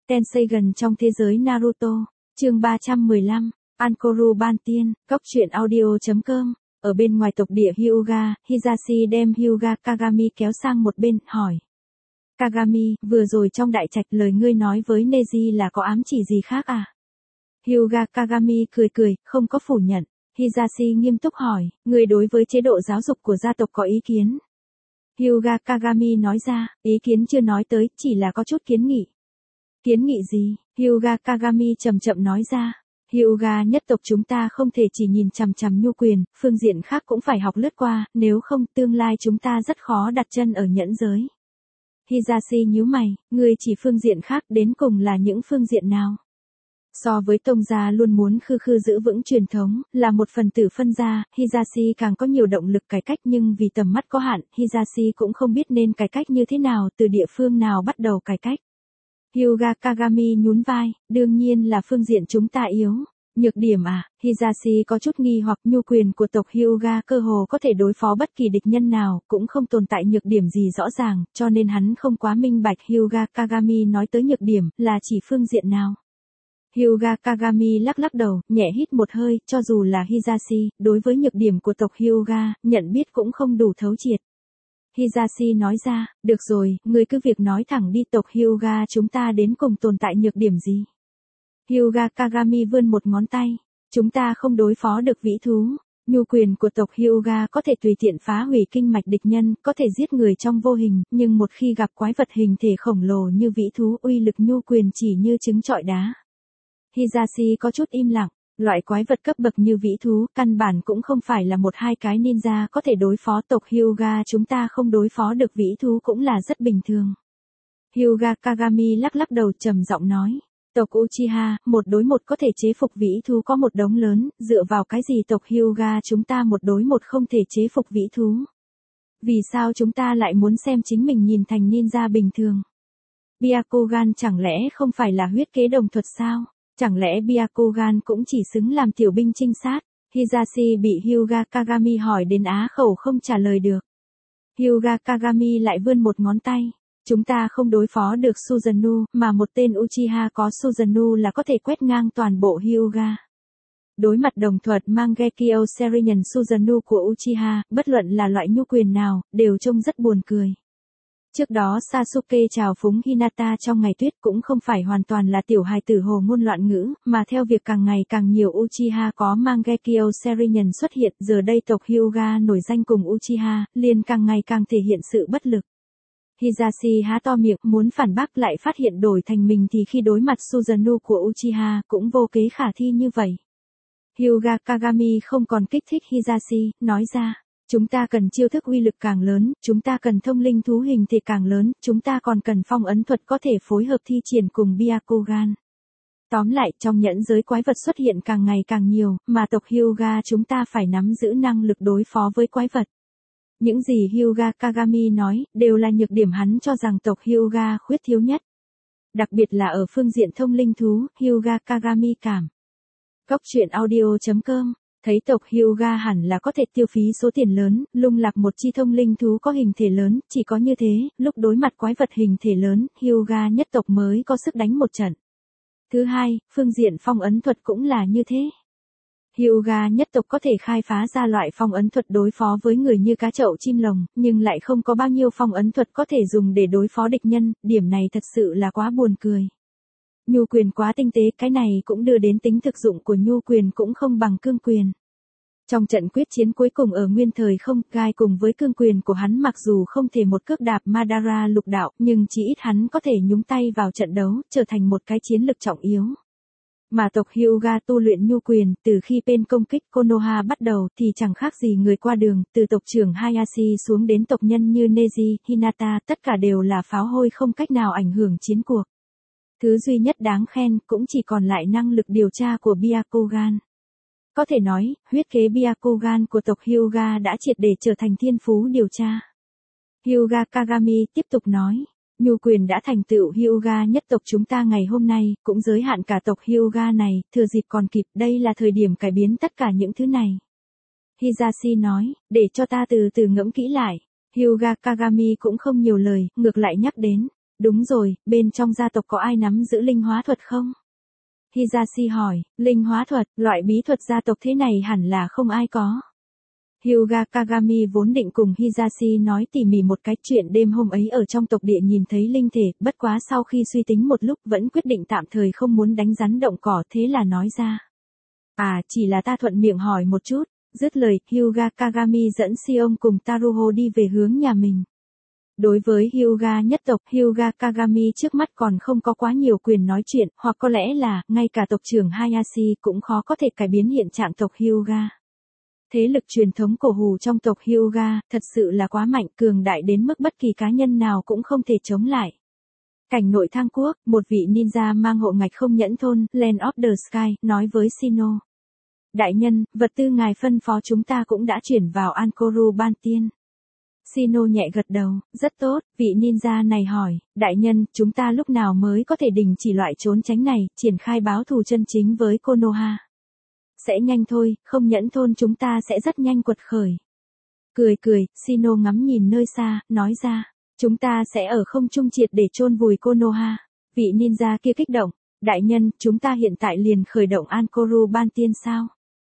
Tenseigan trong thế giới Naruto, chương 315, Ankoru Ban Tiên, Góc truyện audio.com. Ở bên ngoài tộc địa Hyuga, Hisashi đem Hyuga Kagami kéo sang một bên, hỏi. Kagami, vừa rồi trong đại trạch lời ngươi nói với Neji là có ám chỉ gì khác à? Hyuga Kagami cười, không có phủ nhận. Hisashi nghiêm túc hỏi, ngươi đối với chế độ giáo dục của gia tộc có ý kiến? Hyuga Kagami nói ra, ý kiến chưa nói tới, chỉ là có chút kiến nghị. Kiến nghị gì? Hyuga Kagami chậm nói ra. Hyuga nhất tộc chúng ta không thể chỉ nhìn chằm chằm nhu quyền, phương diện khác cũng phải học lướt qua, nếu không tương lai chúng ta rất khó đặt chân ở nhẫn giới. Hisashi nhíu mày, ngươi chỉ phương diện khác đến cùng là những phương diện nào? So với tông gia luôn muốn khư giữ vững truyền thống, là một phần tử phân gia, Hisashi càng có nhiều động lực cải cách nhưng vì tầm mắt có hạn, Hisashi cũng không biết nên cải cách như thế nào, từ địa phương nào bắt đầu cải cách. Hyuga Kagami nhún vai, đương nhiên là phương diện chúng ta yếu. Nhược điểm à? Hisashi có chút nghi hoặc nhu quyền của tộc Hyuga cơ hồ có thể đối phó bất kỳ địch nhân nào, cũng không tồn tại nhược điểm gì rõ ràng, cho nên hắn không quá minh bạch Hyuga Kagami nói tới nhược điểm, là chỉ phương diện nào. Hyuga Kagami lắc đầu, nhẹ hít một hơi, cho dù là Hisashi, đối với nhược điểm của tộc Hyuga, nhận biết cũng không đủ thấu triệt. Hisashi nói ra, được rồi, ngươi cứ việc nói thẳng đi, tộc Hyuga chúng ta đến cùng tồn tại nhược điểm gì? Hyuga Kagami vươn một ngón tay, chúng ta không đối phó được vĩ thú. Nhu quyền của tộc Hyuga có thể tùy tiện phá hủy kinh mạch địch nhân, có thể giết người trong vô hình, nhưng một khi gặp quái vật hình thể khổng lồ như vĩ thú, uy lực nhu quyền chỉ như trứng trọi đá. Hisashi có chút im lặng. Loại quái vật cấp bậc như vĩ thú, căn bản cũng không phải là một hai cái ninja có thể đối phó, tộc Hyuga chúng ta không đối phó được vĩ thú cũng là rất bình thường. Hyuga Kagami lắc đầu trầm giọng nói, tộc Uchiha, một đối một có thể chế phục vĩ thú có một đống lớn, dựa vào cái gì tộc Hyuga chúng ta một đối một không thể chế phục vĩ thú? Vì sao chúng ta lại muốn xem chính mình nhìn thành ninja bình thường? Byakugan chẳng lẽ không phải là huyết kế đồng thuật sao? Chẳng lẽ Byakugan cũng chỉ xứng làm tiểu binh trinh sát? Hisashi bị Hyuga Kagami hỏi đến á khẩu không trả lời được. Hyuga Kagami lại vươn một ngón tay. Chúng ta không đối phó được Susanoo, mà một tên Uchiha có Susanoo là có thể quét ngang toàn bộ Hyuga. Đối mặt đồng thuật Mangekyo Sharingan Susanoo của Uchiha, bất luận là loại nhu quyền nào, đều trông rất buồn cười. Trước đó Sasuke chào phúng Hinata trong ngày tuyết cũng không phải hoàn toàn là tiểu hài tử hồ ngôn loạn ngữ, mà theo việc càng ngày càng nhiều Uchiha có Mangekyo Sharingan xuất hiện, giờ đây tộc Hyuga nổi danh cùng Uchiha, liền càng ngày càng thể hiện sự bất lực. Hisashi há to miệng, muốn phản bác lại phát hiện đổi thành mình thì khi đối mặt Susanoo của Uchiha, cũng vô kế khả thi như vậy. Hyuga Kagami không còn kích thích Hisashi, nói ra. Chúng ta cần chiêu thức uy lực càng lớn, chúng ta cần thông linh thú hình thể càng lớn, chúng ta còn cần phong ấn thuật có thể phối hợp thi triển cùng Byakugan. Tóm lại, trong nhẫn giới quái vật xuất hiện càng ngày càng nhiều, mà tộc Hyuga chúng ta phải nắm giữ năng lực đối phó với quái vật. Những gì Hyuga Kagami nói, đều là nhược điểm hắn cho rằng tộc Hyuga khuyết thiếu nhất. Đặc biệt là ở phương diện thông linh thú, Hyuga Kagami cảm. Góc truyện audio.com. Thấy tộc Hyuga hẳn là có thể tiêu phí số tiền lớn, lung lạc một chi thông linh thú có hình thể lớn, chỉ có như thế, lúc đối mặt quái vật hình thể lớn, Hyuga nhất tộc mới có sức đánh một trận. Thứ hai, phương diện phong ấn thuật cũng là như thế. Hyuga nhất tộc có thể khai phá ra loại phong ấn thuật đối phó với người như cá chậu chim lồng, nhưng lại không có bao nhiêu phong ấn thuật có thể dùng để đối phó địch nhân, điểm này thật sự là quá buồn cười. Nhu quyền quá tinh tế, cái này cũng đưa đến tính thực dụng của nhu quyền cũng không bằng cương quyền. Trong trận quyết chiến cuối cùng ở nguyên thời không, Gai cùng với cương quyền của hắn mặc dù không thể một cước đạp Madara lục đạo, nhưng chỉ ít hắn có thể nhúng tay vào trận đấu, trở thành một cái chiến lực trọng yếu. Mà tộc Hyuga tu luyện nhu quyền, từ khi bên công kích Konoha bắt đầu thì chẳng khác gì người qua đường, từ tộc trưởng Hayashi xuống đến tộc nhân như Neji, Hinata, tất cả đều là pháo hôi không cách nào ảnh hưởng chiến cuộc. Thứ duy nhất đáng khen cũng chỉ còn lại năng lực điều tra của Byakugan. Có thể nói, huyết kế Byakugan của tộc Hyuga đã triệt để trở thành thiên phú điều tra. Hyuga Kagami tiếp tục nói, nhu quyền đã thành tựu Hyuga nhất tộc chúng ta ngày hôm nay, cũng giới hạn cả tộc Hyuga này, thừa dịp còn kịp, đây là thời điểm cải biến tất cả những thứ này. Hisashi nói, để cho ta từ từ ngẫm kỹ lại. Hyuga Kagami cũng không nhiều lời, ngược lại nhắc đến. Đúng rồi, bên trong gia tộc có ai nắm giữ linh hóa thuật không? Hisashi hỏi, linh hóa thuật, loại bí thuật gia tộc thế này hẳn là không ai có. Hyuga Kagami vốn định cùng Hisashi nói tỉ mỉ một cái chuyện đêm hôm ấy ở trong tộc địa nhìn thấy linh thể, bất quá sau khi suy tính một lúc vẫn quyết định tạm thời không muốn đánh rắn động cỏ, thế là nói ra. À, chỉ là ta thuận miệng hỏi một chút. Dứt lời, Hyuga Kagami dẫn Sion cùng Taruho đi về hướng nhà mình. Đối với Hyuga nhất tộc, Hyuga Kagami trước mắt còn không có quá nhiều quyền nói chuyện, hoặc có lẽ là, ngay cả tộc trưởng Hayashi cũng khó có thể cải biến hiện trạng tộc Hyuga. Thế lực truyền thống cổ hủ trong tộc Hyuga, thật sự là quá mạnh, cường đại đến mức bất kỳ cá nhân nào cũng không thể chống lại. Cảnh nội Thang Quốc, một vị ninja mang hộ ngạch không nhẫn thôn, Land of the Sky, nói với Shino. Đại nhân, vật tư ngài phân phó chúng ta cũng đã chuyển vào Ankoru Ban Tiên. Shino nhẹ gật đầu, rất tốt, vị ninja này hỏi, đại nhân, chúng ta lúc nào mới có thể đình chỉ loại trốn tránh này, triển khai báo thù chân chính với Konoha. Sẽ nhanh thôi, không nhẫn thôn chúng ta sẽ rất nhanh quật khởi. Cười cười, Shino ngắm nhìn nơi xa, nói ra, chúng ta sẽ ở không trung triệt để chôn vùi Konoha. Vị ninja kia kích động, đại nhân, chúng ta hiện tại liền khởi động Ankoru Ban Tiên sao?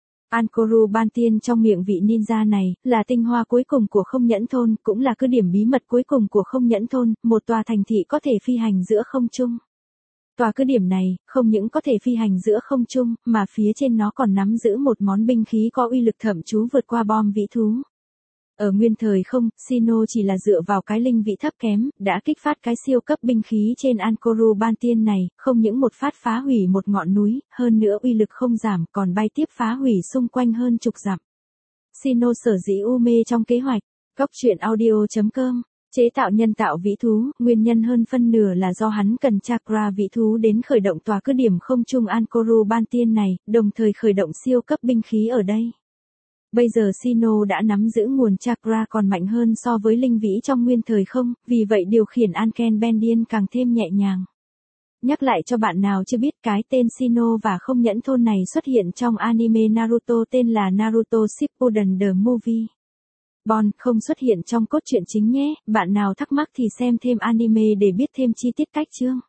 Ankoru Ban Tiên trong miệng vị ninja này, là tinh hoa cuối cùng của không nhẫn thôn, cũng là cứ điểm bí mật cuối cùng của không nhẫn thôn, một tòa thành thị có thể phi hành giữa không trung. Tòa cứ điểm này, không những có thể phi hành giữa không trung, mà phía trên nó còn nắm giữ một món binh khí có uy lực thậm chú vượt qua bom vĩ thú. Ở nguyên thời không, Shino chỉ là dựa vào cái linh vị thấp kém, đã kích phát cái siêu cấp binh khí trên Ankoru Ban Tiên này, không những một phát phá hủy một ngọn núi, hơn nữa uy lực không giảm, còn bay tiếp phá hủy xung quanh hơn chục dặm. Shino sở dĩ u mê trong kế hoạch, góc truyện audio.com, chế tạo nhân tạo vĩ thú, nguyên nhân hơn phân nửa là do hắn cần chakra vĩ thú đến khởi động tòa cứ điểm không trung Ankoru Ban Tiên này, đồng thời khởi động siêu cấp binh khí ở đây. Bây giờ Shino đã nắm giữ nguồn chakra còn mạnh hơn so với linh vĩ trong nguyên thời không, vì vậy điều khiển Anken Bendian càng thêm nhẹ nhàng. Nhắc lại cho bạn nào chưa biết cái tên Shino và không nhẫn thôn này xuất hiện trong anime Naruto tên là Naruto Shippuden The Movie. Bon không xuất hiện trong cốt truyện chính nhé, bạn nào thắc mắc thì xem thêm anime để biết thêm chi tiết cách chương.